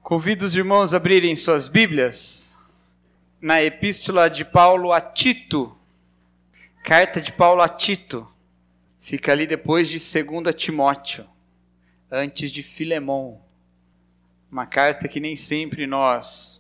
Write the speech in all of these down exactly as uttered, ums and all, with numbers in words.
Convido os irmãos a abrirem suas Bíblias na Epístola de Paulo a Tito. Carta de Paulo a Tito. Fica ali depois de Segunda Timóteo, antes de Filemon. Uma carta que nem sempre nós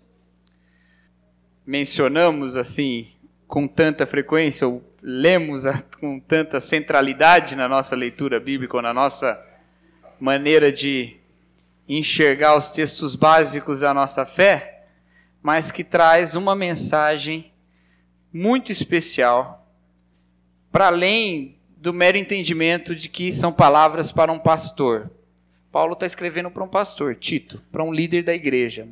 mencionamos assim com tanta frequência, ou lemos a, com tanta centralidade na nossa leitura bíblica, ou na nossa maneira de enxergar os textos básicos da nossa fé, mas que traz uma mensagem muito especial, para além do mero entendimento de que são palavras para um pastor. Paulo está escrevendo para um pastor, Tito, para um líder da igreja,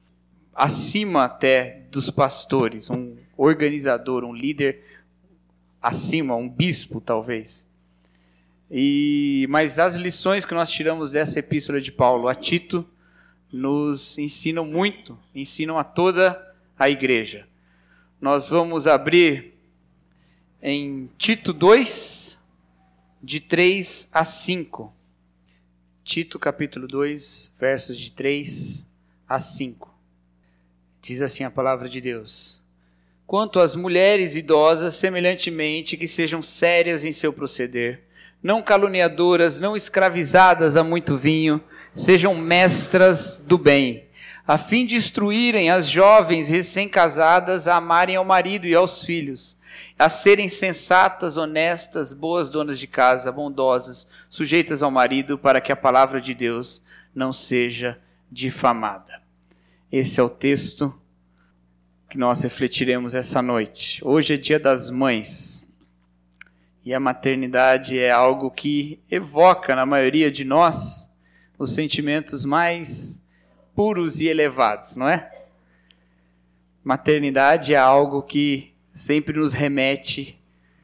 acima até dos pastores, um organizador, um líder acima, um bispo talvez. E, mas as lições que nós tiramos dessa epístola de Paulo a Tito nos ensinam muito, ensinam a toda a igreja. Nós vamos abrir em Tito dois, de três a cinco. Tito capítulo dois, versos de três a cinco. Diz assim a palavra de Deus: Quanto às mulheres idosas, semelhantemente, que sejam sérias em seu proceder, não caluniadoras, não escravizadas a muito vinho, sejam mestras do bem, a fim de instruírem as jovens recém-casadas a amarem ao marido e aos filhos, a serem sensatas, honestas, boas donas de casa, bondosas, sujeitas ao marido, para que a palavra de Deus não seja difamada. Esse é o texto que nós refletiremos essa noite. Hoje é dia das mães. E a maternidade é algo que evoca na maioria de nós os sentimentos mais puros e elevados, não é? Maternidade é algo que sempre nos remete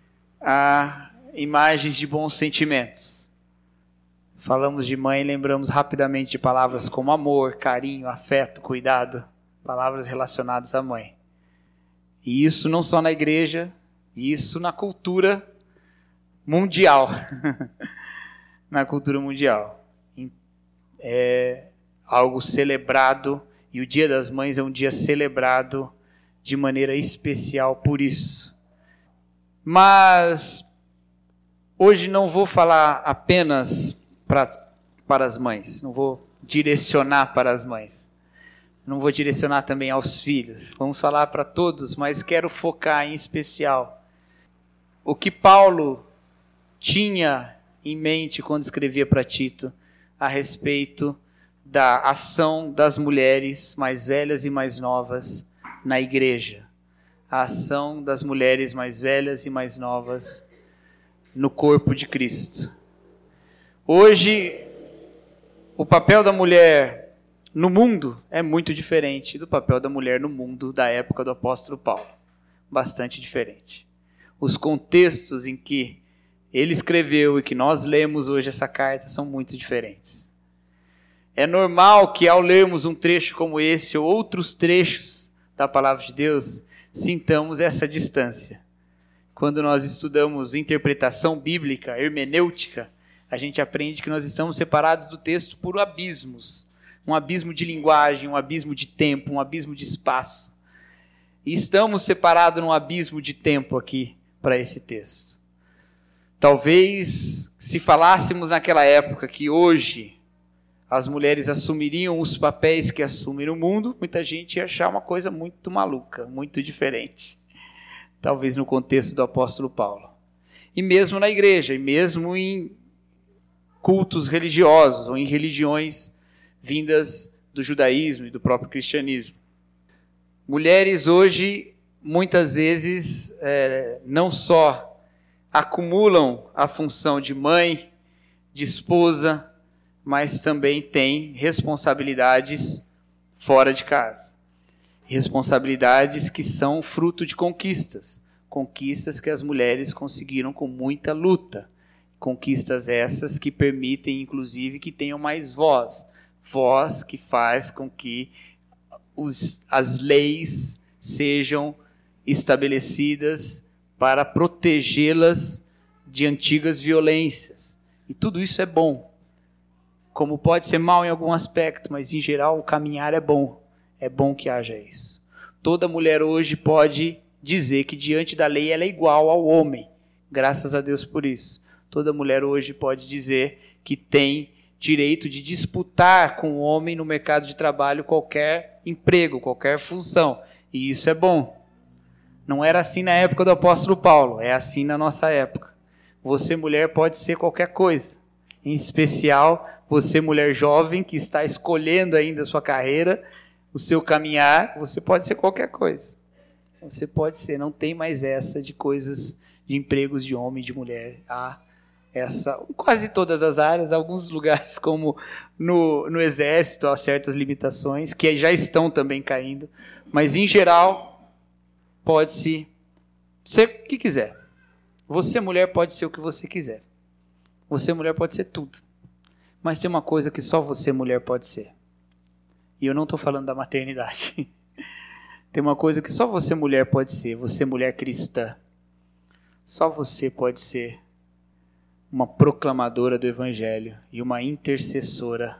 a imagens de bons sentimentos. Falamos de mãe e lembramos rapidamente de palavras como amor, carinho, afeto, cuidado, palavras relacionadas à mãe. E isso não só na igreja, isso na cultura mundial, na cultura mundial. É algo celebrado, e o Dia das Mães é um dia celebrado de maneira especial por isso. Mas hoje não vou falar apenas pra, para as mães, não vou direcionar para as mães, não vou direcionar também aos filhos, vamos falar para todos, mas quero focar em especial o que Paulo tinha em mente quando escrevia para Tito a respeito da ação das mulheres mais velhas e mais novas na igreja. A ação das mulheres mais velhas e mais novas no corpo de Cristo. Hoje, o papel da mulher no mundo é muito diferente do papel da mulher no mundo da época do apóstolo Paulo. Bastante diferente. Os contextos em que ele escreveu e que nós lemos hoje essa carta são muito diferentes. É normal que ao lermos um trecho como esse ou outros trechos da palavra de Deus, sintamos essa distância. Quando nós estudamos interpretação bíblica, hermenêutica, a gente aprende que nós estamos separados do texto por abismos. Um abismo de linguagem, um abismo de tempo, um abismo de espaço. E estamos separados num abismo de tempo aqui para esse texto. Talvez, se falássemos naquela época que hoje as mulheres assumiriam os papéis que assumem no mundo, muita gente ia achar uma coisa muito maluca, muito diferente. Talvez no contexto do apóstolo Paulo. E mesmo na igreja, e mesmo em cultos religiosos, ou em religiões vindas do judaísmo e do próprio cristianismo. Mulheres hoje, muitas vezes, é, não só acumulam a função de mãe, de esposa, mas também têm responsabilidades fora de casa. Responsabilidades que são fruto de conquistas. Conquistas que as mulheres conseguiram com muita luta. Conquistas essas que permitem, inclusive, que tenham mais voz. Voz que faz com que os, as leis sejam estabelecidas para protegê-las de antigas violências. E tudo isso é bom. como pode ser mal em algum aspecto, mas em geral o caminhar é bom. É bom que haja isso. Toda mulher hoje pode dizer que diante da lei ela é igual ao homem. Graças a Deus por isso. Toda mulher hoje pode dizer que tem direito de disputar com o homem no mercado de trabalho qualquer emprego, qualquer função. E isso é bom. Não era assim na época do apóstolo Paulo, é assim na nossa época. Você, mulher, pode ser qualquer coisa. Em especial, você, mulher jovem, que está escolhendo ainda a sua carreira, o seu caminhar, você pode ser qualquer coisa. Você pode ser, não tem mais essa de coisas, de empregos de homem e de mulher. Há essa, em quase todas as áreas, alguns lugares como no, no exército, há certas limitações, que já estão também caindo. Mas, em geral, pode-se ser o que quiser. Você, mulher, pode ser o que você quiser. Você, mulher, pode ser tudo. Mas tem uma coisa que só você, mulher, pode ser. E eu não estou falando da maternidade. Tem uma coisa que só você, mulher, pode ser. Você, mulher cristã. Só você pode ser uma proclamadora do Evangelho e uma intercessora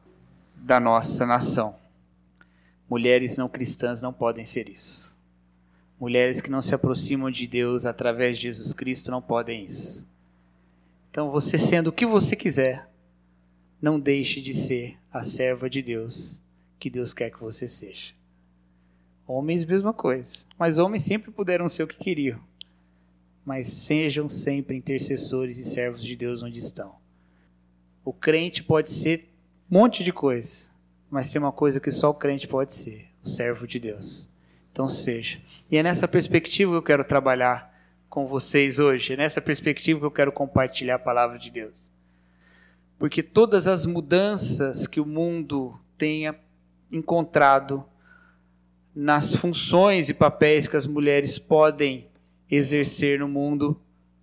da nossa nação. Mulheres não cristãs não podem ser isso. Mulheres que não se aproximam de Deus através de Jesus Cristo não podem isso. Então, você sendo o que você quiser, não deixe de ser a serva de Deus que Deus quer que você seja. Homens, mesma coisa. Mas homens sempre puderam ser o que queriam. Mas sejam sempre intercessores e servos de Deus onde estão. O crente pode ser um monte de coisa, mas tem uma coisa que só o crente pode ser, o servo de Deus. Então seja. E é nessa perspectiva que eu quero trabalhar com vocês hoje. É nessa perspectiva que eu quero compartilhar a palavra de Deus. Porque todas as mudanças que o mundo tenha encontrado nas funções e papéis que as mulheres podem exercer no mundo,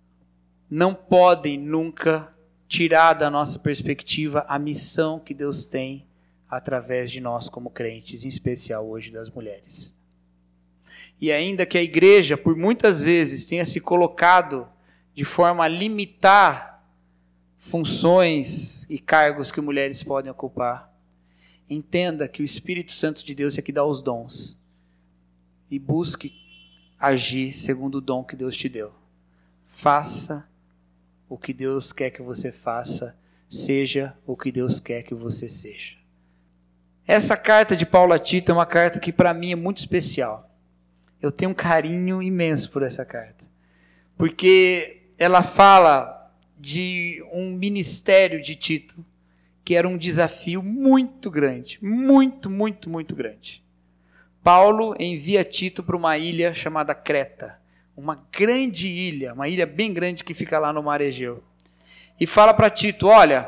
não podem nunca tirar da nossa perspectiva a missão que Deus tem através de nós como crentes, em especial hoje das mulheres. E ainda que a igreja, por muitas vezes, tenha se colocado de forma a limitar funções e cargos que mulheres podem ocupar, entenda que o Espírito Santo de Deus é que dá os dons. E busque agir segundo o dom que Deus te deu. Faça o que Deus quer que você faça, seja o que Deus quer que você seja. Essa carta de Paulo a Tito é uma carta que para mim é muito especial. Eu tenho um carinho imenso por essa carta, porque ela fala de um ministério de Tito que era um desafio muito grande, muito, muito, muito grande. Paulo envia Tito para uma ilha chamada Creta, uma grande ilha, uma ilha bem grande que fica lá no Mar Egeu. E fala para Tito, olha,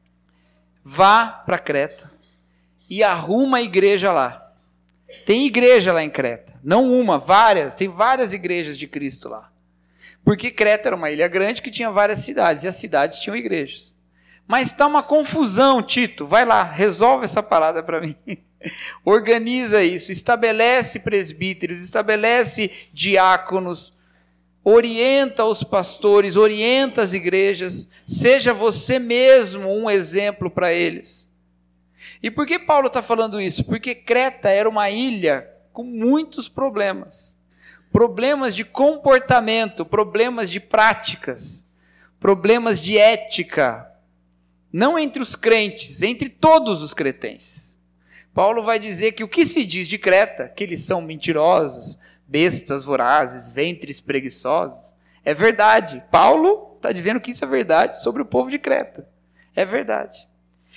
vá para Creta e arruma a igreja lá. Tem igreja lá em Creta, não uma, várias, tem várias igrejas de Cristo lá. Porque Creta era uma ilha grande que tinha várias cidades, e as cidades tinham igrejas. Mas está uma confusão, Tito, vai lá, resolve essa parada para mim. Organiza isso, estabelece presbíteros, estabelece diáconos, orienta os pastores, orienta as igrejas, seja você mesmo um exemplo para eles. E por que Paulo está falando isso? Porque Creta era uma ilha com muitos problemas. Problemas de comportamento, problemas de práticas, problemas de ética. Não entre os crentes, entre todos os cretenses. Paulo vai dizer que o que se diz de Creta, que eles são mentirosos, bestas vorazes, ventres preguiçosos, é verdade. Paulo está dizendo que isso é verdade sobre o povo de Creta. É verdade.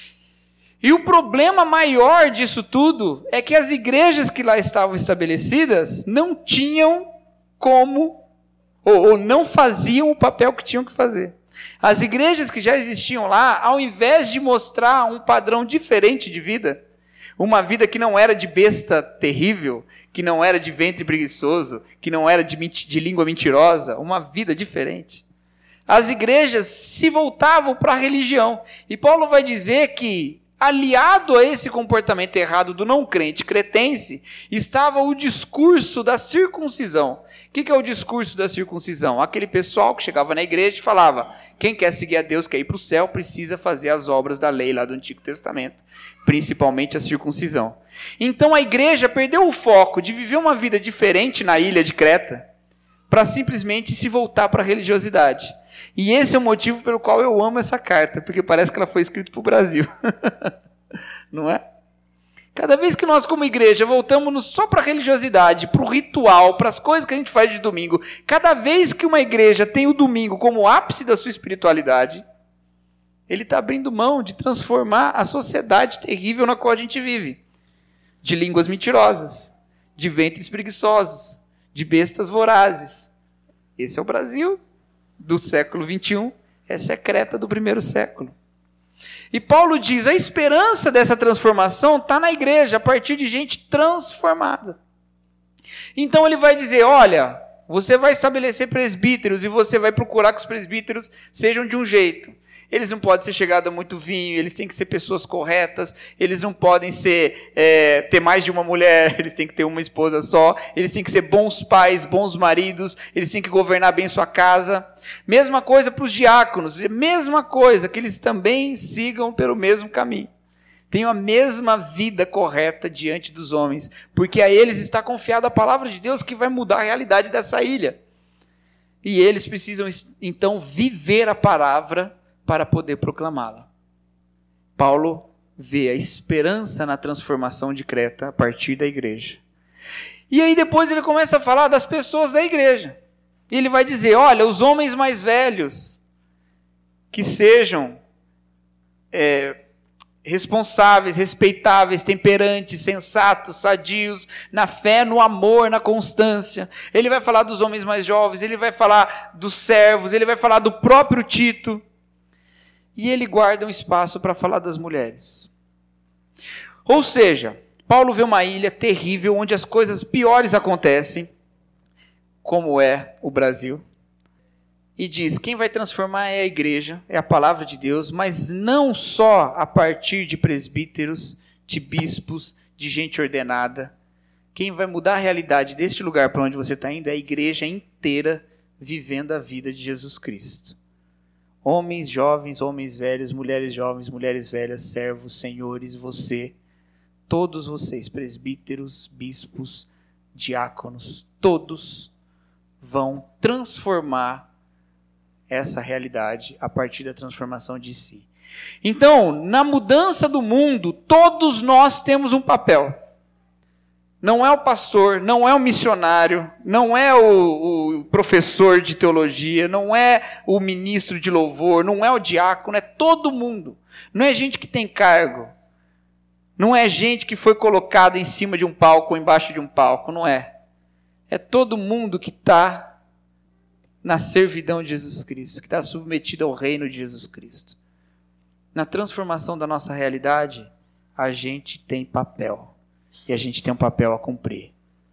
E o problema maior disso tudo é que as igrejas que lá estavam estabelecidas não tinham como, ou, ou não faziam o papel que tinham que fazer. As igrejas que já existiam lá, ao invés de mostrar um padrão diferente de vida, uma vida que não era de besta terrível, que não era de ventre preguiçoso, que não era de, de língua mentirosa, uma vida diferente. As igrejas se voltavam para a religião. E Paulo vai dizer que aliado a esse comportamento errado do não crente cretense, estava o discurso da circuncisão. O que é o discurso da circuncisão? Aquele pessoal que chegava na igreja e falava, quem quer seguir a Deus, quer ir para o céu, precisa fazer as obras da lei lá do Antigo Testamento, principalmente a circuncisão. Então a igreja perdeu o foco de viver uma vida diferente na ilha de Creta, para simplesmente se voltar para a religiosidade. E esse é o motivo pelo qual eu amo essa carta, porque parece que ela foi escrita para o Brasil. Não é? Cada vez que nós, como igreja, voltamos só para a religiosidade, para o ritual, para as coisas que a gente faz de domingo, cada vez que uma igreja tem o domingo como ápice da sua espiritualidade, ele está abrindo mão de transformar a sociedade terrível na qual a gente vive. De línguas mentirosas, de ventres preguiçosos, de bestas vorazes. Esse é o Brasil do século vinte e um, essa é a Creta do primeiro século. E Paulo diz, a esperança dessa transformação está na igreja, a partir de gente transformada. Então ele vai dizer, olha, você vai estabelecer presbíteros e você vai procurar que os presbíteros sejam de um jeito. Eles não podem ser chegados a muito vinho, eles têm que ser pessoas corretas, eles não podem ser, é, ter mais de uma mulher, eles têm que ter uma esposa só, eles têm que ser bons pais, bons maridos, eles têm que governar bem sua casa. Mesma coisa para os diáconos, mesma coisa, que eles também sigam pelo mesmo caminho. Tenham a mesma vida correta diante dos homens, porque a eles está confiada a palavra de Deus que vai mudar a realidade dessa ilha. E eles precisam, então, viver a palavra para poder proclamá-la. Paulo vê a esperança na transformação de Creta a partir da igreja. E aí depois ele começa a falar das pessoas da igreja. E ele vai dizer, olha, os homens mais velhos, que sejam é, responsáveis, respeitáveis, temperantes, sensatos, sadios, na fé, no amor, na constância. Ele vai falar dos homens mais jovens, ele vai falar dos servos, ele vai falar do próprio Tito. E ele guarda um espaço para falar das mulheres. Ou seja, Paulo vê uma ilha terrível, onde as coisas piores acontecem, como é o Brasil, e diz, quem vai transformar é a igreja, é a palavra de Deus, mas não só a partir de presbíteros, de bispos, de gente ordenada. Quem vai mudar a realidade deste lugar para onde você está indo é a igreja inteira vivendo a vida de Jesus Cristo. Homens jovens, homens velhos, mulheres jovens, mulheres velhas, servos, senhores, você, todos vocês, presbíteros, bispos, diáconos, todos vão transformar essa realidade a partir da transformação de si. Então, na mudança do mundo, todos nós temos um papel. Não é o pastor, não é o missionário, não é o, o professor de teologia, não é o ministro de louvor, não é o diácono, é todo mundo. Não é gente que tem cargo, não é gente que foi colocada em cima de um palco ou embaixo de um palco, não é. É todo mundo que está na servidão de Jesus Cristo, que está submetido ao reino de Jesus Cristo. Na transformação da nossa realidade, a gente tem papel. E a gente tem um papel a cumprir.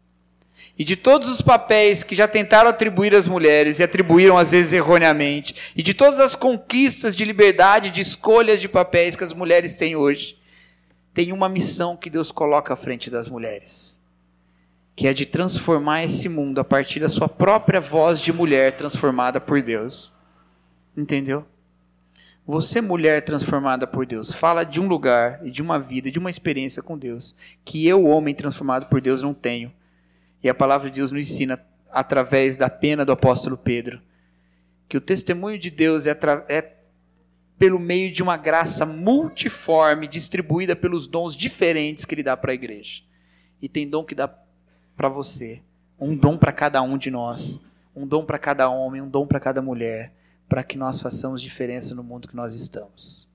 E de todos os papéis que já tentaram atribuir às mulheres, e atribuíram às vezes erroneamente, e de todas as conquistas de liberdade, de escolhas de papéis que as mulheres têm hoje, tem uma missão que Deus coloca à frente das mulheres, que é de transformar esse mundo a partir da sua própria voz de mulher transformada por Deus. Entendeu? Você, mulher transformada por Deus, fala de um lugar e de uma vida, de uma experiência com Deus, que eu, homem transformado por Deus, não tenho. E a palavra de Deus nos ensina, através da pena do apóstolo Pedro, que o testemunho de Deus é, é pelo meio de uma graça multiforme, distribuída pelos dons diferentes que Ele dá para a igreja. E tem dom que dá para você, um dom para cada um de nós, um dom para cada homem, um dom para cada mulher, para que nós façamos diferença no mundo que nós estamos.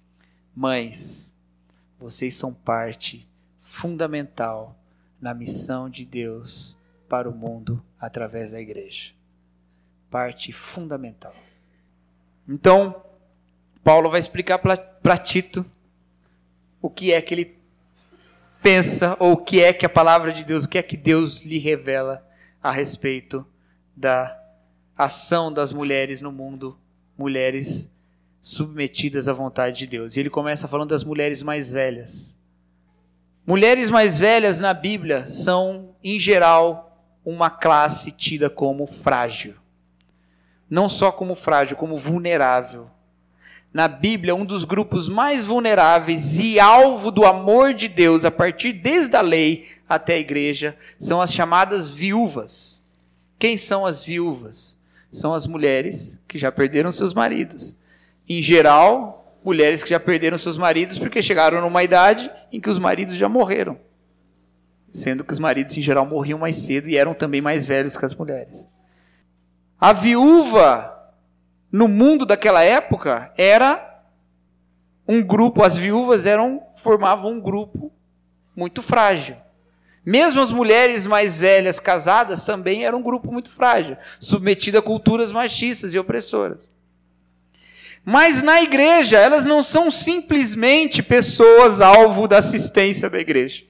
Mães, vocês são parte fundamental na missão de Deus para o mundo através da igreja. Parte fundamental. Então, Paulo vai explicar para Tito o que é que ele pensa, ou o que é que a palavra de Deus, o que é que Deus lhe revela a respeito da ação das mulheres no mundo, mulheres submetidas à vontade de Deus. E ele começa falando das mulheres mais velhas. Mulheres mais velhas na Bíblia são, em geral, uma classe tida como frágil. Não só como frágil, como vulnerável. Na Bíblia, um dos grupos mais vulneráveis e alvo do amor de Deus, a partir desde a lei até a igreja, são as chamadas viúvas. Quem são as viúvas? São as mulheres que já perderam seus maridos. Em geral, mulheres que já perderam seus maridos porque chegaram numa idade em que os maridos já morreram. Sendo que os maridos, em geral, morriam mais cedo e eram também mais velhos que as mulheres. A viúva, no mundo daquela época, era um grupo, as viúvas eram, formavam um grupo muito frágil. Mesmo as mulheres mais velhas, casadas, também eram um grupo muito frágil, submetido a culturas machistas e opressoras. Mas na igreja, elas não são simplesmente pessoas alvo da assistência da igreja.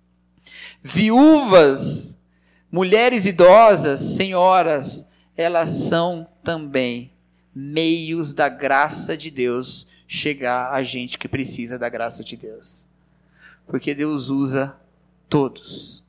Viúvas, mulheres idosas, senhoras, elas são também meios da graça de Deus chegar a gente que precisa da graça de Deus. Porque Deus usa todos.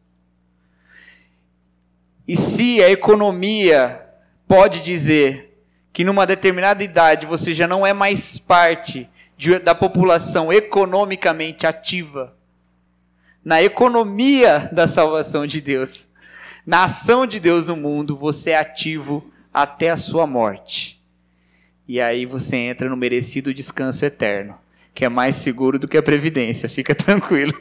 E se a economia pode dizer que numa determinada idade você já não é mais parte de, da população economicamente ativa, na economia da salvação de Deus, na ação de Deus no mundo, você é ativo até a sua morte. E aí você entra no merecido descanso eterno, que é mais seguro do que a previdência, fica tranquilo.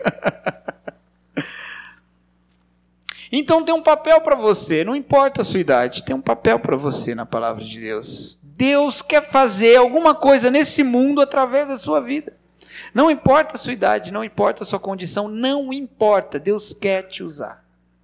Então tem um papel para você, não importa a sua idade, tem um papel para você na palavra de Deus. Deus quer fazer alguma coisa nesse mundo através da sua vida. Não importa a sua idade, não importa a sua condição, não importa, Deus quer te usar.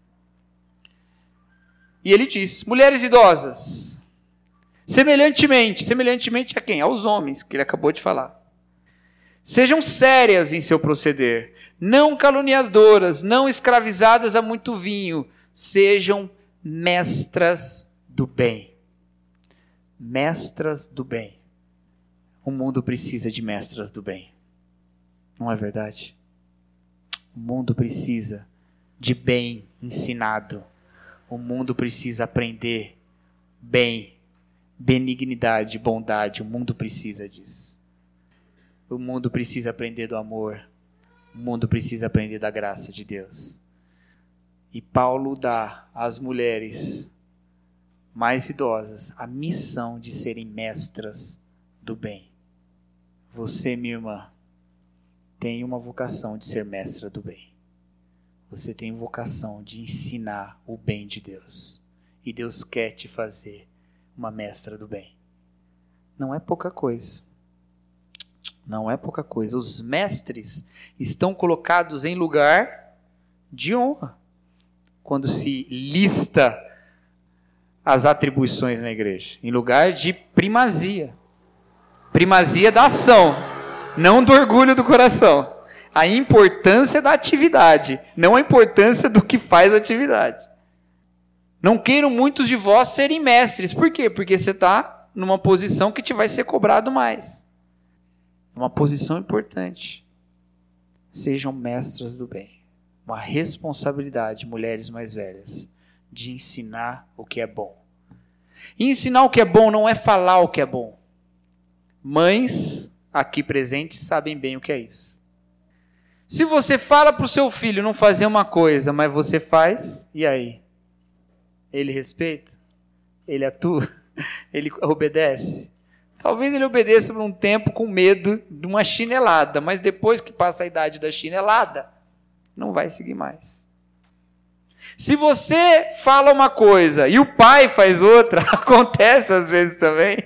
E ele diz, mulheres idosas, semelhantemente, semelhantemente a quem? Aos homens, que ele acabou de falar. Sejam sérias em seu proceder, não caluniadoras, não escravizadas a muito vinho, sejam mestras do bem. Mestras do bem. O mundo precisa de mestras do bem. Não é verdade? O mundo precisa de bem ensinado. O mundo precisa aprender bem, benignidade, bondade. O mundo precisa disso. O mundo precisa aprender do amor. O mundo precisa aprender da graça de Deus. E Paulo dá às mulheres mais idosas a missão de serem mestras do bem. Você, minha irmã, tem uma vocação de ser mestra do bem. Você tem vocação de ensinar o bem de Deus. E Deus quer te fazer uma mestra do bem. Não é pouca coisa. Não é pouca coisa. Os mestres estão colocados em lugar de honra. Quando se lista as atribuições na igreja. Em lugar de primazia. Primazia da ação. Não do orgulho do coração. A importância da atividade, não a importância do que faz a atividade. Não queiram muitos de vós serem mestres. Por quê? Porque você está numa posição que te vai ser cobrado mais. Uma posição importante. Sejam mestras do bem. Uma responsabilidade, mulheres mais velhas, de ensinar o que é bom. E ensinar o que é bom não é falar o que é bom. Mães aqui presentes sabem bem o que é isso. Se você fala para o seu filho não fazer uma coisa, mas você faz, e aí? Ele respeita? Ele atua? Ele obedece? Talvez ele obedeça por um tempo com medo de uma chinelada, mas depois que passa a idade da chinelada, não vai seguir mais. Se você fala uma coisa e o pai faz outra, acontece às vezes também.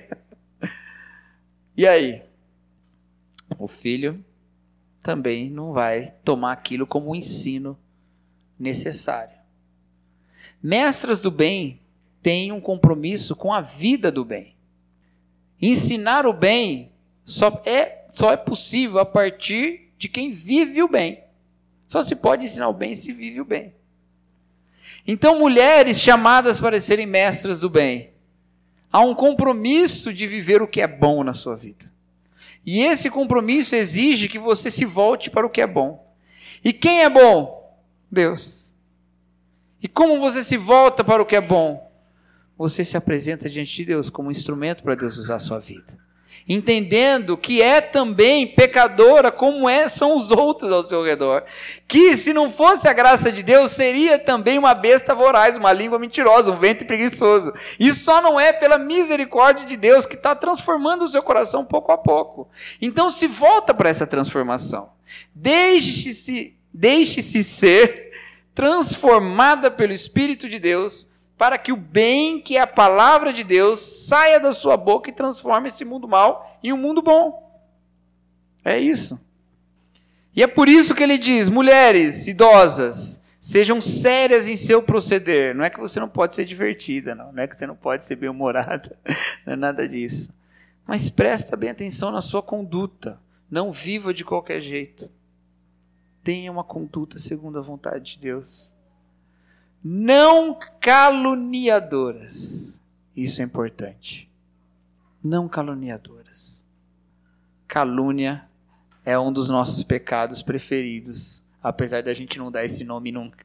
E aí? O filho também não vai tomar aquilo como um ensino necessário. Mestras do bem têm um compromisso com a vida do bem. Ensinar o bem só é, só é possível a partir de quem vive o bem. Só se pode ensinar o bem se vive o bem. Então, mulheres chamadas para serem mestras do bem, há um compromisso de viver o que é bom na sua vida. E esse compromisso exige que você se volte para o que é bom. E quem é bom? Deus. E como você se volta para o que é bom? Você se apresenta diante de Deus como um instrumento para Deus usar a sua vida. Entendendo que é também pecadora como é, são os outros ao seu redor. Que se não fosse a graça de Deus, seria também uma besta voraz, uma língua mentirosa, um ventre preguiçoso. E só não é pela misericórdia de Deus que está transformando o seu coração pouco a pouco. Então se volta para essa transformação. Deixe-se, deixe-se ser transformada pelo Espírito de Deus, para que o bem, que é a palavra de Deus, saia da sua boca e transforme esse mundo mal em um mundo bom. É isso. E é por isso que ele diz, mulheres idosas, sejam sérias em seu proceder. Não é que você não pode ser divertida, não, não é que você não pode ser bem-humorada, não é nada disso. Mas presta bem atenção na sua conduta. Não viva de qualquer jeito. Tenha uma conduta segundo a vontade de Deus. Não caluniadoras. Isso é importante. Não caluniadoras. Calúnia é um dos nossos pecados preferidos, apesar da gente não dar esse nome nunca.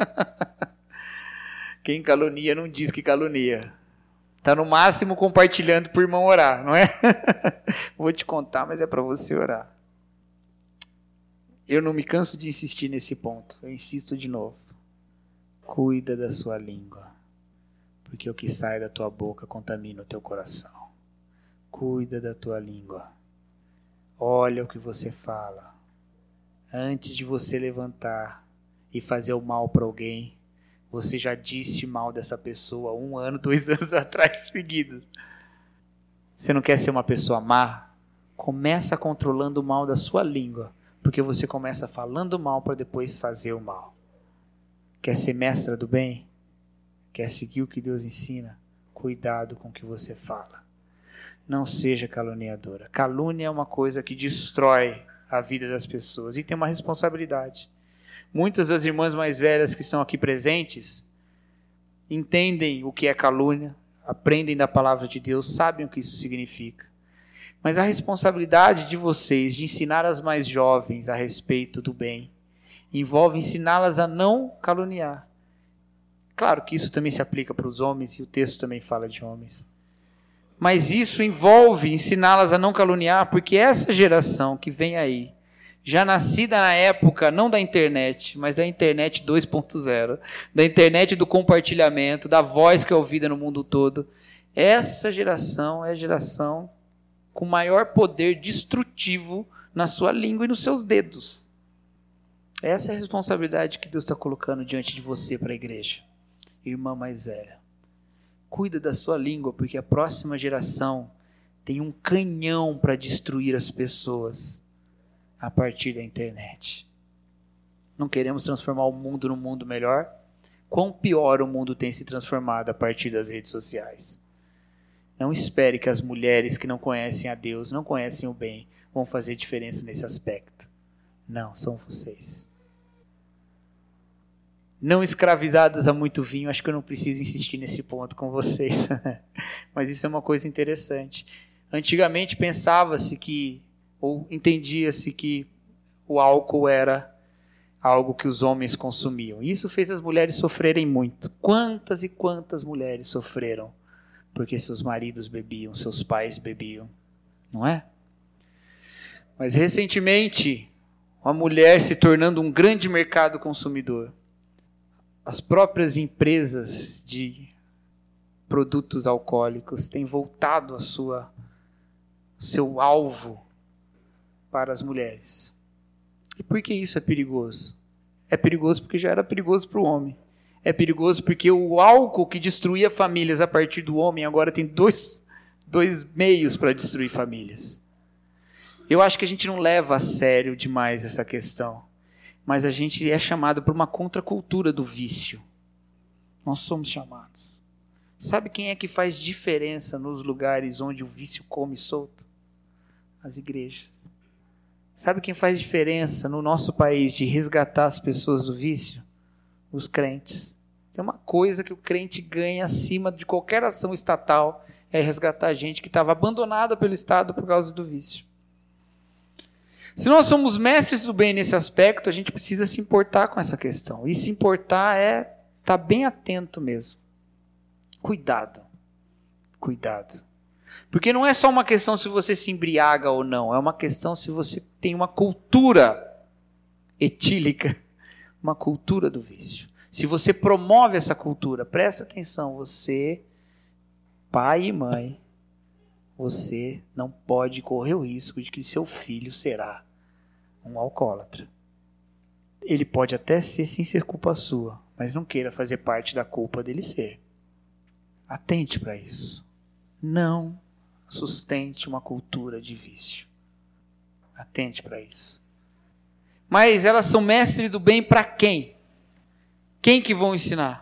Quem calunia não diz que calunia. Está no máximo compartilhando para o irmão orar, não é? Vou te contar, mas é para você orar. Eu não me canso de insistir nesse ponto. Eu insisto de novo. Cuida da sua língua, porque o que sai da tua boca contamina o teu coração. Cuida da tua língua. Olha o que você fala. Antes de você levantar e fazer o mal para alguém, você já disse mal dessa pessoa um ano, dois anos atrás seguidos. Você não quer ser uma pessoa má? Começa controlando o mal da sua língua, porque você começa falando mal para depois fazer o mal. Quer ser mestra do bem? Quer seguir o que Deus ensina? Cuidado com o que você fala. Não seja caluniadora. Calúnia é uma coisa que destrói a vida das pessoas e tem uma responsabilidade. Muitas das irmãs mais velhas que estão aqui presentes entendem o que é calúnia, aprendem da palavra de Deus, sabem o que isso significa. Mas a responsabilidade de vocês de ensinar as mais jovens a respeito do bem envolve ensiná-las a não caluniar. Claro que isso também se aplica para os homens, e o texto também fala de homens. Mas isso envolve ensiná-las a não caluniar, porque essa geração que vem aí, já nascida na época, não da internet, mas da internet dois ponto zero, da internet do compartilhamento, da voz que é ouvida no mundo todo, essa geração é a geração com maior poder destrutivo na sua língua e nos seus dedos. Essa é a responsabilidade que Deus está colocando diante de você para a igreja. Irmã mais velha, cuida da sua língua, porque a próxima geração tem um canhão para destruir as pessoas a partir da internet. Não queremos transformar o mundo num mundo melhor? Quão pior o mundo tem se transformado a partir das redes sociais. Não espere que as mulheres que não conhecem a Deus, não conhecem o bem, vão fazer diferença nesse aspecto. Não, são vocês. Não escravizadas a muito vinho, acho que eu não preciso insistir nesse ponto com vocês. Mas isso é uma coisa interessante. Antigamente pensava-se que, ou entendia-se que o álcool era algo que os homens consumiam. Isso fez as mulheres sofrerem muito. Quantas e quantas mulheres sofreram porque seus maridos bebiam, seus pais bebiam, não é? Mas recentemente, a mulher se tornando um grande mercado consumidor. As próprias empresas de produtos alcoólicos têm voltado a sua, seu alvo para as mulheres. E por que isso é perigoso? É perigoso porque já era perigoso para o homem. É perigoso porque o álcool que destruía famílias a partir do homem agora tem dois, dois meios para destruir famílias. Eu acho que a gente não leva a sério demais essa questão. Mas a gente é chamado por uma contracultura do vício. Nós somos chamados. Sabe quem é que faz diferença nos lugares onde o vício come solto? As igrejas. Sabe quem faz diferença no nosso país de resgatar as pessoas do vício? Os crentes. Tem uma coisa que o crente ganha acima de qualquer ação estatal, é resgatar a gente que estava abandonada pelo Estado por causa do vício. Se nós somos mestres do bem nesse aspecto, a gente precisa se importar com essa questão. E se importar é estar bem atento mesmo. Cuidado. Cuidado. Porque não é só uma questão se você se embriaga ou não. É uma questão se você tem uma cultura etílica. Uma cultura do vício. Se você promove essa cultura, presta atenção, você, pai e mãe, você não pode correr o risco de que seu filho será um alcoólatra. Ele pode até ser sem ser culpa sua, mas não queira fazer parte da culpa dele ser. Atente para isso. Não sustente uma cultura de vício. Atente para isso. Mas elas são mestres do bem para quem? Quem que vão ensinar?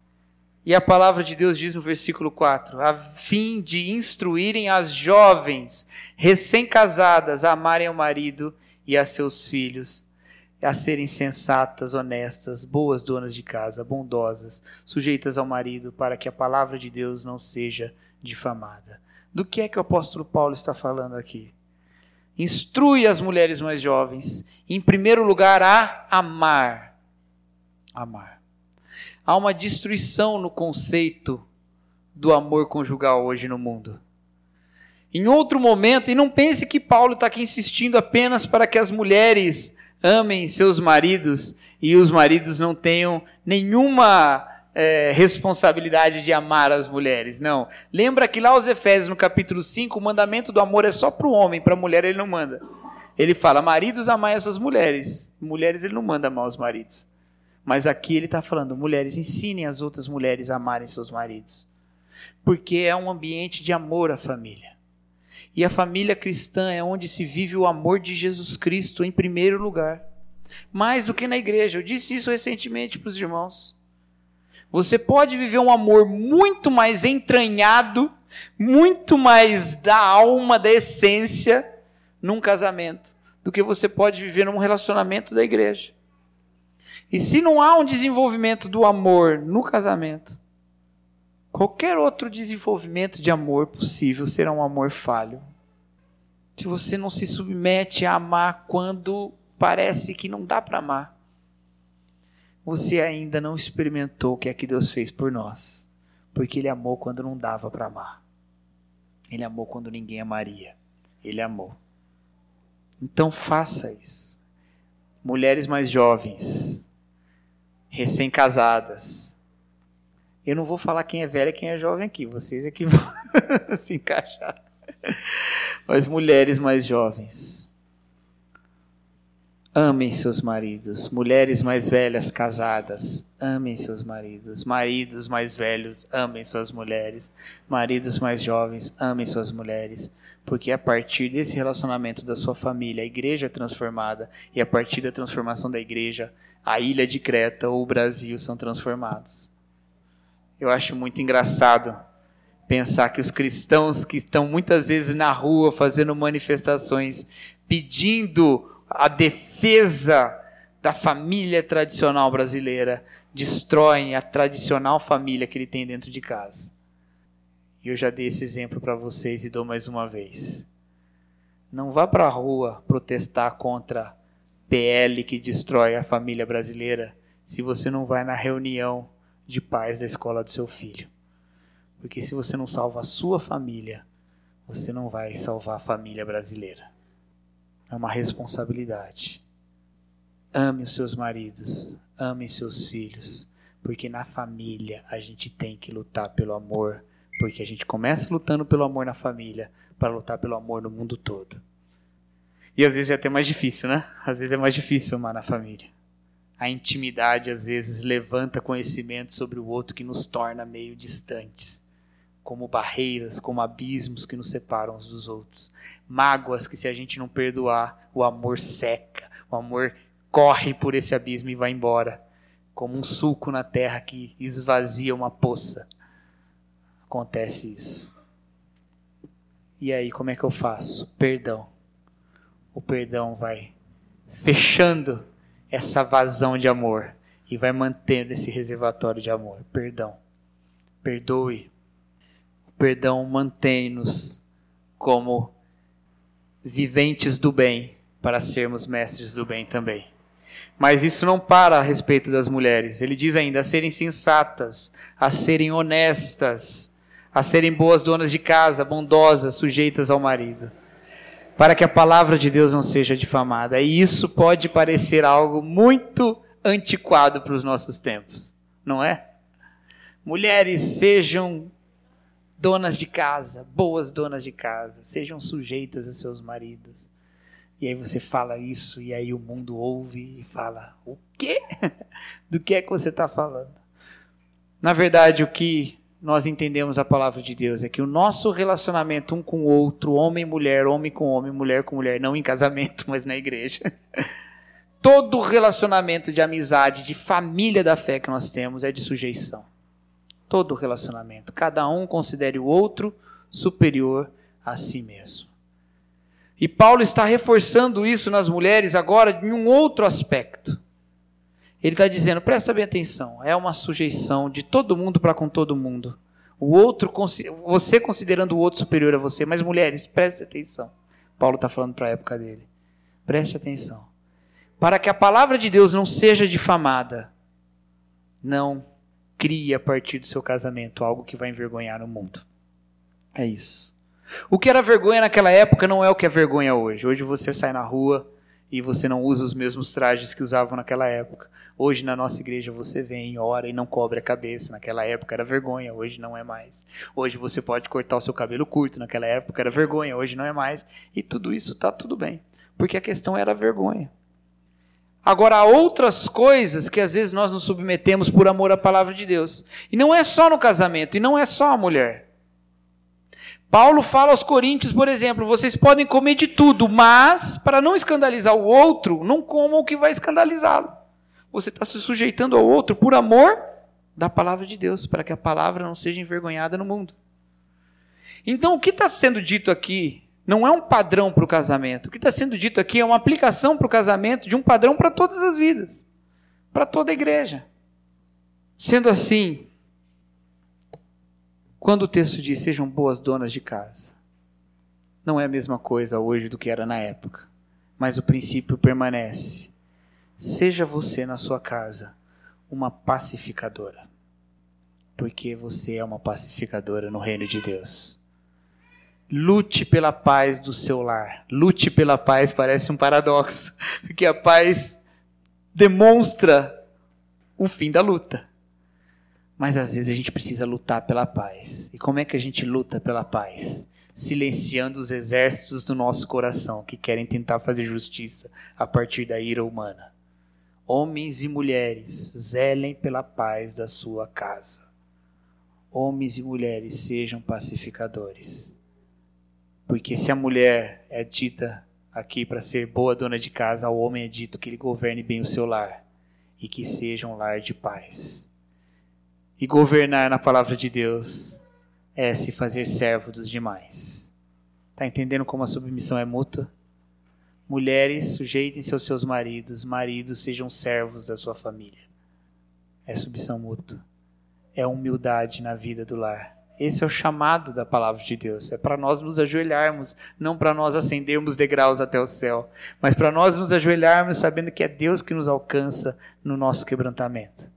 E a palavra de Deus diz no versículo quatro, a fim de instruírem as jovens recém-casadas a amarem ao marido e a seus filhos, a serem sensatas, honestas, boas donas de casa, bondosas, sujeitas ao marido, para que a palavra de Deus não seja difamada. Do que é que o apóstolo Paulo está falando aqui? Instrui as mulheres mais jovens, em primeiro lugar, a amar. Amar. Há uma destruição no conceito do amor conjugal hoje no mundo. Em outro momento, e não pense que Paulo está aqui insistindo apenas para que as mulheres amem seus maridos e os maridos não tenham nenhuma é, responsabilidade de amar as mulheres. Não. Lembra que lá aos Efésios, no capítulo cinco, o mandamento do amor é só para o homem, para a mulher ele não manda. Ele fala, maridos amai as suas mulheres. Mulheres ele não manda amar os maridos. Mas aqui ele está falando, mulheres, ensinem as outras mulheres a amarem seus maridos. Porque é um ambiente de amor à família. E a família cristã é onde se vive o amor de Jesus Cristo em primeiro lugar. Mais do que na igreja. Eu disse isso recentemente para os irmãos. Você pode viver um amor muito mais entranhado, muito mais da alma, da essência, num casamento, do que você pode viver num relacionamento da igreja. E se não há um desenvolvimento do amor no casamento, qualquer outro desenvolvimento de amor possível será um amor falho. Se você não se submete a amar quando parece que não dá para amar, você ainda não experimentou o que é que Deus fez por nós. Porque Ele amou quando não dava para amar. Ele amou quando ninguém amaria. Ele amou. Então faça isso. Mulheres mais jovens, recém-casadas. Eu não vou falar quem é velha e quem é jovem aqui. Vocês é que vão se encaixar. Mas mulheres mais jovens, amem seus maridos. Mulheres mais velhas casadas, amem seus maridos. Maridos mais velhos, amem suas mulheres. Maridos mais jovens, amem suas mulheres. Porque a partir desse relacionamento da sua família, a igreja é transformada. E a partir da transformação da igreja, a ilha de Creta ou o Brasil são transformados. Eu acho muito engraçado pensar que os cristãos que estão muitas vezes na rua fazendo manifestações, pedindo a defesa da família tradicional brasileira, destroem a tradicional família que ele tem dentro de casa. E eu já dei esse exemplo para vocês e dou mais uma vez. Não vá para a rua protestar contra P L que destrói a família brasileira se você não vai na reunião de pais da escola do seu filho. Porque se você não salva a sua família, você não vai salvar a família brasileira. É uma responsabilidade. Ame os seus maridos, ame os seus filhos, porque na família a gente tem que lutar pelo amor, porque a gente começa lutando pelo amor na família, para lutar pelo amor no mundo todo. E às vezes é até mais difícil, né? Às vezes é mais difícil amar na família. A intimidade às vezes levanta conhecimento sobre o outro que nos torna meio distantes, como barreiras, como abismos que nos separam uns dos outros. Mágoas que se a gente não perdoar, o amor seca, o amor corre por esse abismo e vai embora, como um sulco na terra que esvazia uma poça. Acontece isso. E aí, como é que eu faço? Perdão. O perdão vai fechando essa vazão de amor e vai mantendo esse reservatório de amor. Perdão. Perdoe. O perdão mantém-nos como viventes do bem para sermos mestres do bem também. Mas isso não para a respeito das mulheres. Ele diz ainda a serem sensatas, a serem honestas, a serem boas donas de casa, bondosas, sujeitas ao marido, para que a palavra de Deus não seja difamada. E isso pode parecer algo muito antiquado para os nossos tempos, não é? Mulheres, sejam donas de casa, boas donas de casa, sejam sujeitas a seus maridos. E aí você fala isso, e aí o mundo ouve e fala, o quê? Do que é que você está falando? Na verdade, o que nós entendemos a palavra de Deus é que o nosso relacionamento um com o outro, homem e mulher, homem com homem, mulher com mulher, não em casamento, mas na igreja. Todo relacionamento de amizade, de família da fé que nós temos é de sujeição. Todo relacionamento. Cada um considere o outro superior a si mesmo. E Paulo está reforçando isso nas mulheres agora em um outro aspecto. Ele está dizendo, presta bem atenção, é uma sujeição de todo mundo para com todo mundo. O outro, você considerando o outro superior a você, mas mulheres, preste atenção. Paulo está falando para a época dele. Preste atenção. Para que a palavra de Deus não seja difamada, não crie a partir do seu casamento algo que vai envergonhar o mundo. É isso. O que era vergonha naquela época não é o que é vergonha hoje. Hoje você sai na rua e você não usa os mesmos trajes que usavam naquela época. Hoje na nossa igreja você vem, ora e não cobre a cabeça. Naquela época era vergonha, hoje não é mais. Hoje você pode cortar o seu cabelo curto, naquela época era vergonha, hoje não é mais. E tudo isso está tudo bem, porque a questão era a vergonha. Agora há outras coisas que às vezes nós nos submetemos por amor à palavra de Deus. E não é só no casamento, e não é só a mulher. Paulo fala aos coríntios, por exemplo, vocês podem comer de tudo, mas para não escandalizar o outro, não comam o que vai escandalizá-lo. Você está se sujeitando ao outro por amor da palavra de Deus, para que a palavra não seja envergonhada no mundo. Então o que está sendo dito aqui não é um padrão para o casamento. O que está sendo dito aqui é uma aplicação para o casamento de um padrão para todas as vidas, para toda a igreja. Sendo assim, quando o texto diz, sejam boas donas de casa, não é a mesma coisa hoje do que era na época, mas o princípio permanece. Seja você na sua casa uma pacificadora, porque você é uma pacificadora no reino de Deus. Lute pela paz do seu lar. Lute pela paz parece um paradoxo, porque a paz demonstra o fim da luta. Mas às vezes a gente precisa lutar pela paz. E como é que a gente luta pela paz? Silenciando os exércitos do nosso coração que querem tentar fazer justiça a partir da ira humana. Homens e mulheres, zelem pela paz da sua casa. Homens e mulheres, sejam pacificadores. Porque se a mulher é dita aqui para ser boa dona de casa, ao homem é dito que ele governe bem o seu lar e que seja um lar de paz. E governar na palavra de Deus é se fazer servo dos demais. Está entendendo como a submissão é mútua? Mulheres, sujeitem-se aos seus maridos. Maridos, sejam servos da sua família. É submissão mútua. É humildade na vida do lar. Esse é o chamado da palavra de Deus. É para nós nos ajoelharmos, não para nós ascendermos degraus até o céu, mas para nós nos ajoelharmos sabendo que é Deus que nos alcança no nosso quebrantamento.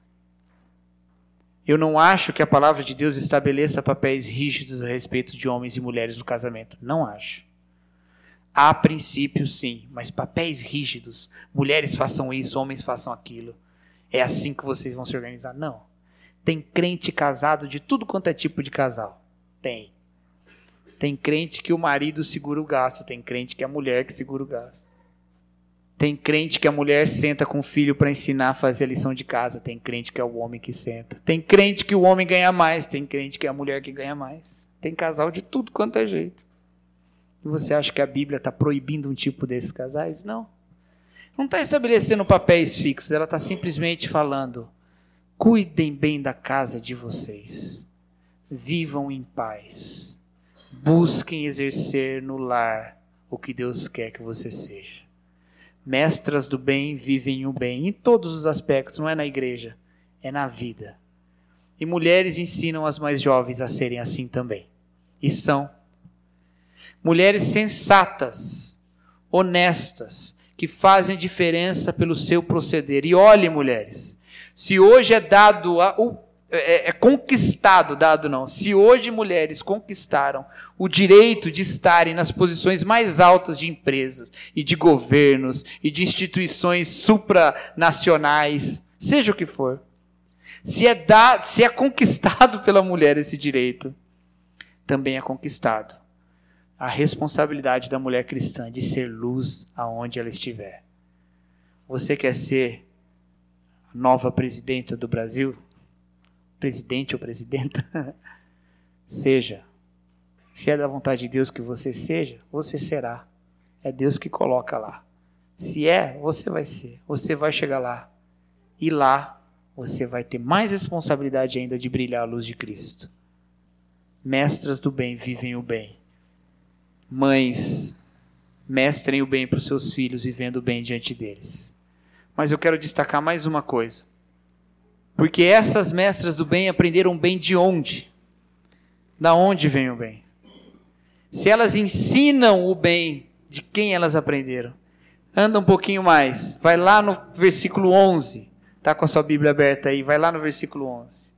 Eu não acho que a palavra de Deus estabeleça papéis rígidos a respeito de homens e mulheres no casamento. Não acho. Há princípios, sim, mas papéis rígidos. Mulheres façam isso, homens façam aquilo. É assim que vocês vão se organizar? Não. Tem crente casado de tudo quanto é tipo de casal. Tem. Tem crente que o marido segura o gasto. Tem crente que é a mulher que segura o gasto. Tem crente que a mulher senta com o filho para ensinar a fazer a lição de casa. Tem crente que é o homem que senta. Tem crente que o homem ganha mais. Tem crente que é a mulher que ganha mais. Tem casal de tudo quanto é jeito. E você acha que a Bíblia está proibindo um tipo desses casais? Não. Não está estabelecendo papéis fixos. Ela está simplesmente falando, cuidem bem da casa de vocês. Vivam em paz. Busquem exercer no lar o que Deus quer que você seja. Mestras do bem vivem o bem, em todos os aspectos, não é na igreja, é na vida. E mulheres ensinam as mais jovens a serem assim também. E são. Mulheres sensatas. honestas, que fazem diferença pelo seu proceder. E olhe, mulheres, se hoje é dado, a, o, é, é conquistado, dado não, se hoje mulheres conquistaram o direito de estarem nas posições mais altas de empresas e de governos e de instituições supranacionais, seja o que for, se é, dado, se é conquistado pela mulher esse direito, também é conquistado a responsabilidade da mulher cristã de ser luz aonde ela estiver. Você quer ser a nova presidenta do Brasil? Presidente ou presidenta? Seja. Se é da vontade de Deus que você seja, você será. É Deus que coloca lá. Se é, você vai ser. Você vai chegar lá. E lá, você vai ter mais responsabilidade ainda de brilhar a luz de Cristo. Mestras do bem vivem o bem. Mães, mestrem o bem para os seus filhos, vivendo o bem diante deles. Mas eu quero destacar mais uma coisa. Porque essas mestras do bem aprenderam bem de onde? Da onde vem o bem? Se elas ensinam o bem, de quem elas aprenderam? Anda um pouquinho mais. Vai lá no versículo onze. Está com a sua Bíblia aberta aí. Vai lá no versículo onze.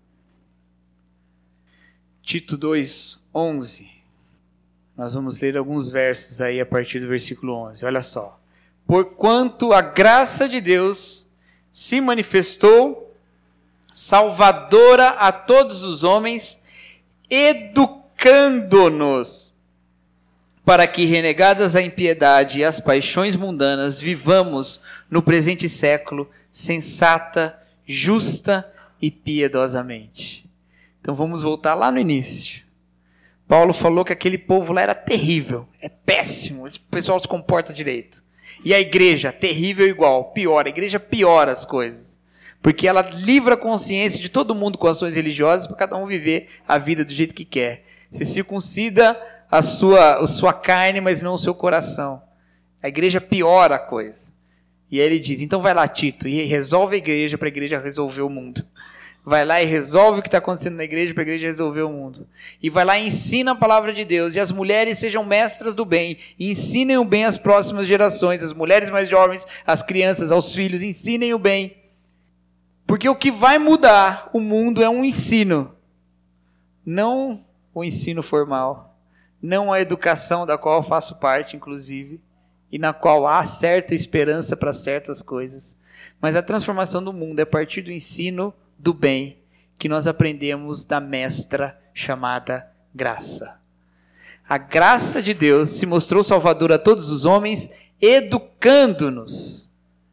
Tito dois, onze. Nós vamos ler alguns versos aí a partir do versículo onze. Olha só. Porquanto a graça de Deus se manifestou salvadora a todos os homens, educando-nos, para que, renegadas a impiedade e as paixões mundanas, vivamos no presente século sensata, justa e piedosamente. Então vamos voltar lá no início. Paulo falou que aquele povo lá era terrível, é péssimo, esse pessoal se comporta direito. E a igreja, terrível igual, pior, a igreja piora as coisas. Porque ela livra a consciência de todo mundo com ações religiosas para cada um viver a vida do jeito que quer. Se circuncida a sua, a sua carne, mas não o seu coração. A igreja piora a coisa. E aí ele diz, então vai lá, Tito, e resolve a igreja para a igreja resolver o mundo. Vai lá e resolve o que está acontecendo na igreja para a igreja resolver o mundo. E vai lá e ensina a palavra de Deus. E as mulheres sejam mestras do bem. E ensinem o bem às próximas gerações. As mulheres mais jovens, as crianças, aos filhos. Ensinem o bem. Porque o que vai mudar o mundo é um ensino. Não o ensino formal. Não a educação da qual eu faço parte, inclusive. E na qual há certa esperança para certas coisas. Mas a transformação do mundo é a partir do ensino do bem que nós aprendemos da mestra chamada graça. A graça de Deus se mostrou salvadora a todos os homens, educando-nos.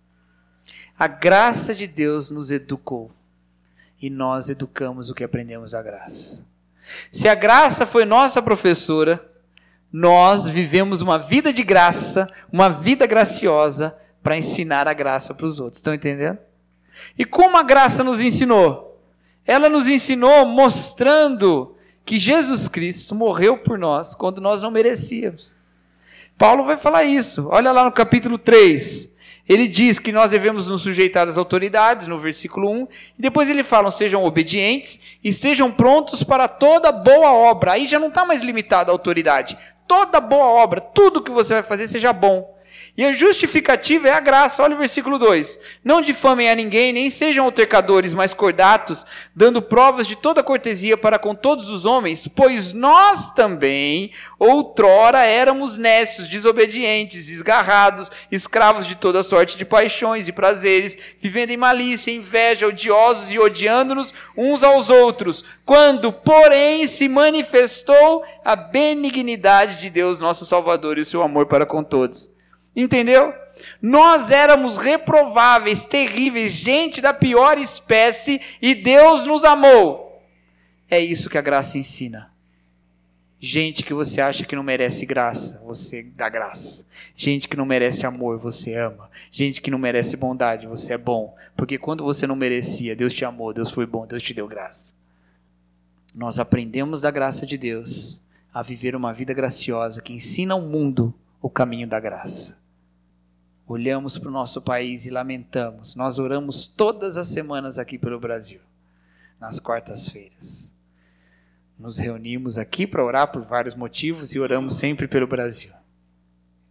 A graça de Deus nos educou e nós educamos o que aprendemos da graça. Se a graça foi nossa professora, nós vivemos uma vida de graça, uma vida graciosa para ensinar a graça para os outros. Estão entendendo? E como a graça nos ensinou? Ela nos ensinou mostrando que Jesus Cristo morreu por nós quando nós não merecíamos. Paulo vai falar isso. Olha lá no capítulo três. Ele diz que nós devemos nos sujeitar às autoridades, no versículo um. E depois ele fala, sejam obedientes e estejam prontos para toda boa obra. Aí já não está mais limitado à autoridade. Toda boa obra, tudo que você vai fazer seja bom. E a justificativa é a graça. Olha o versículo dois. Não difamem a ninguém, nem sejam altercadores, mas cordatos, dando provas de toda cortesia para com todos os homens, pois nós também, outrora, éramos nécios, desobedientes, desgarrados, escravos de toda sorte de paixões e prazeres, vivendo em malícia, inveja, odiosos e odiando-nos uns aos outros. Quando, porém, se manifestou a benignidade de Deus, nosso Salvador, e o seu amor para com todos. Entendeu? Nós éramos reprováveis, terríveis, gente da pior espécie, e Deus nos amou. É isso que a graça ensina. Gente que você acha que não merece graça, você dá graça. Gente que não merece amor, você ama. Gente que não merece bondade, você é bom. Porque quando você não merecia, Deus te amou, Deus foi bom, Deus te deu graça. Nós aprendemos da graça de Deus a viver uma vida graciosa que ensina ao mundo o caminho da graça. Olhamos para o nosso país e lamentamos. Nós oramos todas as semanas aqui pelo Brasil, nas quartas-feiras. Nos reunimos aqui para orar por vários motivos e oramos sempre pelo Brasil.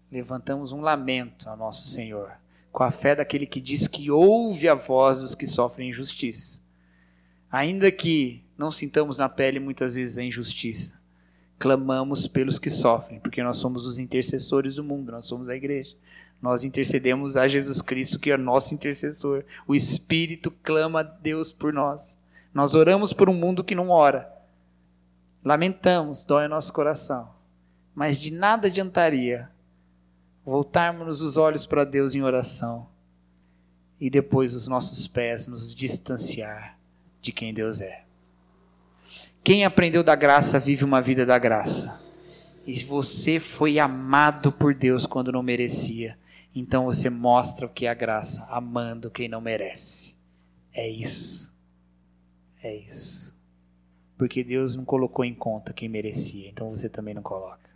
levantamos um lamento ao nosso Senhor, com a fé daquele que diz que ouve a voz dos que sofrem injustiça. Ainda que não sintamos na pele muitas vezes a injustiça, clamamos pelos que sofrem, porque nós somos os intercessores do mundo, nós somos a igreja. Nós intercedemos a Jesus Cristo, que é nosso intercessor. O Espírito clama a Deus por nós. Nós oramos por um mundo que não ora. Lamentamos, dói o nosso coração. Mas de nada adiantaria voltarmos os olhos para Deus em oração e depois os nossos pés nos distanciar de quem Deus é. Quem aprendeu da graça vive uma vida da graça. E você foi amado por Deus quando não merecia. Então você mostra o que é a graça, amando quem não merece. É isso. É isso. Porque Deus não colocou em conta quem merecia, então você também não coloca.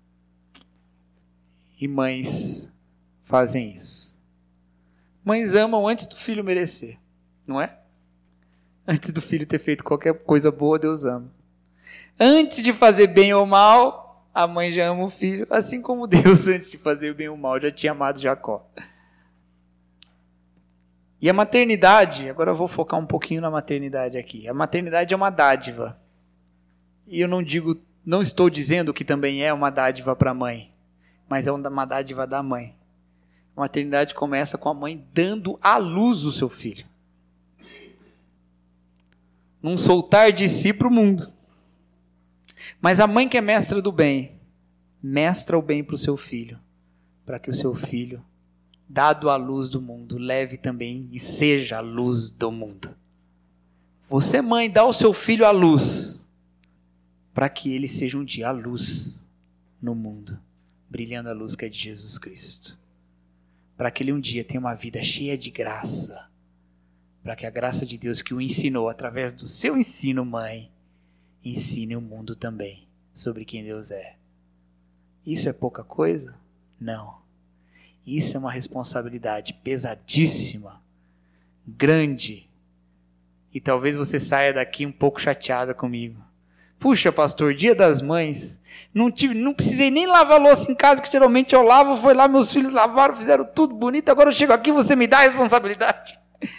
E mães fazem isso. Mães amam antes do filho merecer, não é? Antes do filho ter feito qualquer coisa boa, Deus ama. Antes de fazer bem ou mal, a mãe já ama o filho, assim como Deus, antes de fazer bem ou mal, já tinha amado Jacó. E a maternidade, agora eu vou focar um pouquinho na maternidade aqui. A maternidade é uma dádiva. E eu não digo, não estou dizendo que também é uma dádiva para a mãe, mas é uma dádiva da mãe. A maternidade começa com a mãe dando à luz o seu filho. Num soltar de si para o mundo. Mas a mãe que é mestra do bem, mestra o bem para o seu filho, para que o seu filho, dado a luz do mundo, leve também e seja a luz do mundo. Você, mãe, dá o seu filho à luz, para que ele seja um dia a luz no mundo, brilhando a luz que é de Jesus Cristo. Para que ele um dia tenha uma vida cheia de graça, para que a graça de Deus que o ensinou através do seu ensino, mãe, ensine o mundo também sobre quem Deus é. Isso é pouca coisa? Não. Isso é uma responsabilidade pesadíssima, grande. E talvez você saia daqui um pouco chateada comigo. Puxa, pastor, dia das mães, não, tive, não precisei nem lavar a louça em casa, que geralmente eu lavo, foi lá, meus filhos lavaram, fizeram tudo bonito, agora eu chego aqui e você me dá a responsabilidade.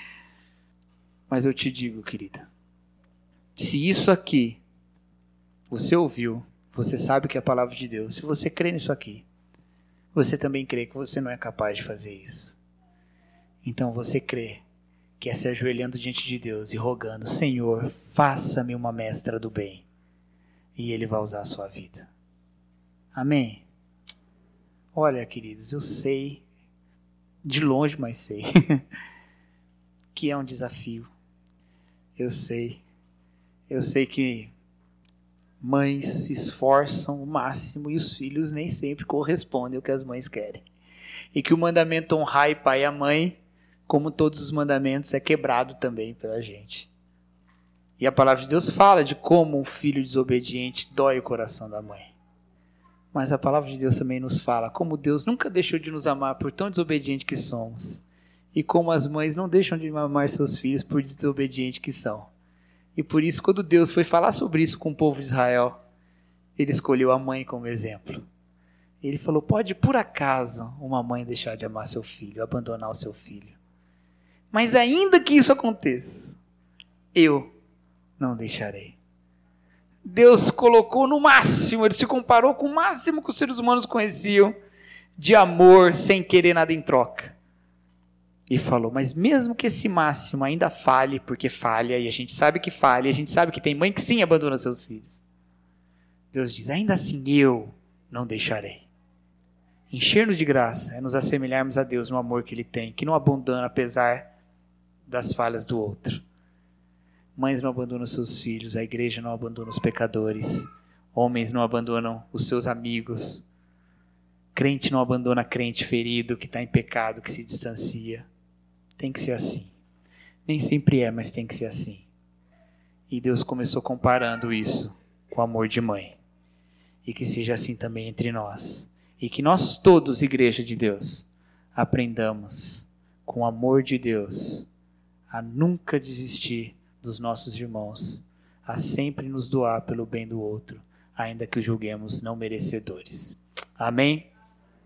Mas eu te digo, querida, se isso aqui você ouviu, você sabe que é a palavra de Deus. Se você crê nisso aqui, você também crê que você não é capaz de fazer isso. Então você crê que é se ajoelhando diante de Deus e rogando, Senhor, faça-me uma mestra do bem. E Ele vai usar a sua vida. Amém? Olha, queridos, eu sei, de longe, mas sei, que é um desafio. Eu sei. Eu sei que mães se esforçam o máximo e os filhos nem sempre correspondem ao que as mães querem. E que o mandamento honrar pai e a mãe, como todos os mandamentos, é quebrado também pela gente. E a palavra de Deus fala de como um filho desobediente dói o coração da mãe. Mas a palavra de Deus também nos fala como Deus nunca deixou de nos amar por tão desobediente que somos. E como as mães não deixam de amar seus filhos por desobediente que são. E por isso, quando Deus foi falar sobre isso com o povo de Israel, Ele escolheu a mãe como exemplo. Ele falou, pode por acaso uma mãe deixar de amar seu filho, abandonar o seu filho. Mas ainda que isso aconteça, eu não deixarei. Deus colocou no máximo, Ele se comparou com o máximo que os seres humanos conheciam, de amor sem querer nada em troca. E falou, mas mesmo que esse máximo ainda falhe, porque falha, e a gente sabe que falha, a gente sabe que tem mãe que sim abandona seus filhos. Deus diz, ainda assim eu não deixarei. Encher-nos de graça é nos assemelharmos a Deus no amor que Ele tem, que não abandona apesar das falhas do outro. Mães não abandonam seus filhos, a igreja não abandona os pecadores, homens não abandonam os seus amigos, crente não abandona crente ferido, que está em pecado, que se distancia. Tem que ser assim. Nem sempre é, mas tem que ser assim. E Deus começou comparando isso com o amor de mãe. E que seja assim também entre nós. E que nós todos, igreja de Deus, aprendamos com o amor de Deus a nunca desistir dos nossos irmãos, a sempre nos doar pelo bem do outro, ainda que o julguemos não merecedores. Amém?